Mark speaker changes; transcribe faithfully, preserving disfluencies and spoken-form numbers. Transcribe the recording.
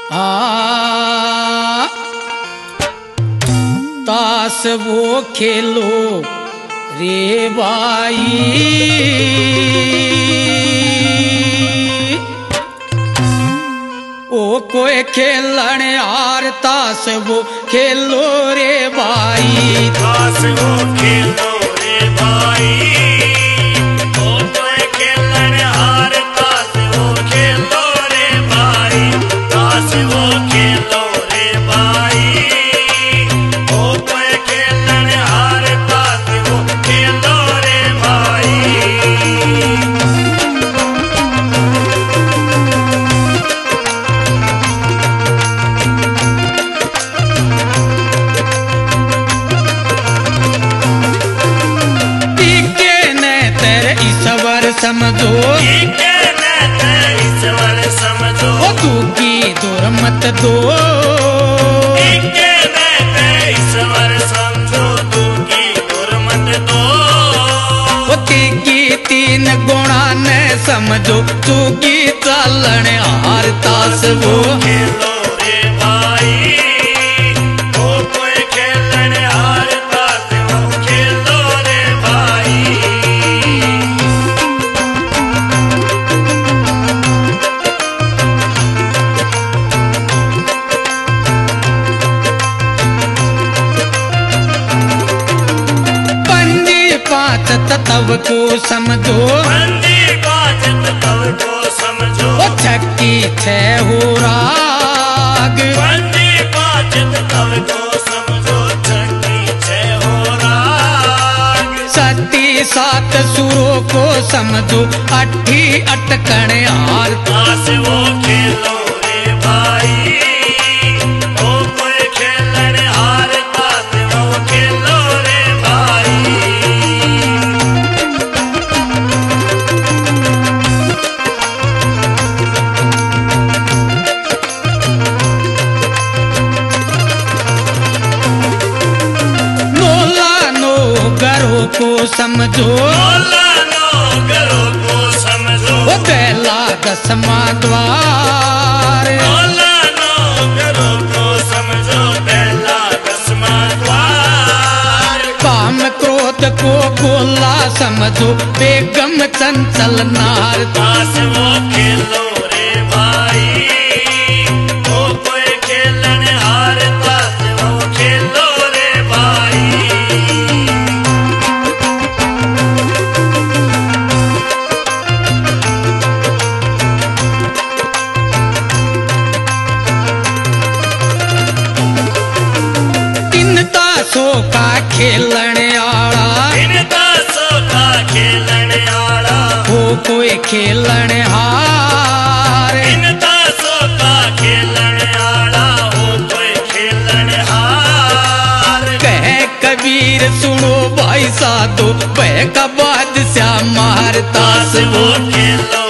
Speaker 1: आ ताश वो खेलो रे भाई, ओ कोई खेलन हार ताश वो खेलो रे भाई,
Speaker 2: ताश वो खेलो रे भाई, ओ कोई खेलन हार ताश वो खेलो रे भाई, ताश वो खेलो रे भाई, ओ कोई खेलन हार ताश वो खेलो रे भाई।
Speaker 1: ईश्वर समझो
Speaker 2: ईश्वर समझो,
Speaker 1: ओ तू की दूर मत दो,
Speaker 2: ईश्वर समझो तू की दूर मत दो,
Speaker 1: ओ तीकी तीन गुणा ने समझो तू की चालन हार ताश वो
Speaker 2: खेलो रे भाई, ओ कोई खेलन हार ताश वो खेलो रे भाई।
Speaker 1: तब को समझो,
Speaker 2: पंजी पाँच तब को समझो,
Speaker 1: ओ छक्की छह हो राग,
Speaker 2: पंजी पाँच तब को समझो, छक्की छह हो राग,
Speaker 1: सती सात सुरों को समझो, अट्ठी अटकण हार
Speaker 2: ताश वो खेलो रे भाई, ओ कोई खेलन हार ताश वो खेलो रे भाई।
Speaker 1: गरों को समझो,
Speaker 2: नौला नौ गरों को समझो,
Speaker 1: ओ पहला दसवां द्वार,
Speaker 2: नौला नौ गरों को समझो, पहला दसवां द्वार,
Speaker 1: काम क्रोध को गोला समझो, बेगम चंचल नार
Speaker 2: ताश वो खेलो रे भाई, ओ कोई खेलन हार ताश वो खेलो रे भाई।
Speaker 1: ताशो का खेलन आला,
Speaker 2: इन ताशो का खेलन आला,
Speaker 1: हो कोई खेलन हार,
Speaker 2: इन ताशो का खेलन आला, हो कोई खेलन हार।
Speaker 1: कह कबीर सुनो भाई साधो, वह का बादशाह मार ताश
Speaker 2: ताश
Speaker 1: वो
Speaker 2: वो खेलो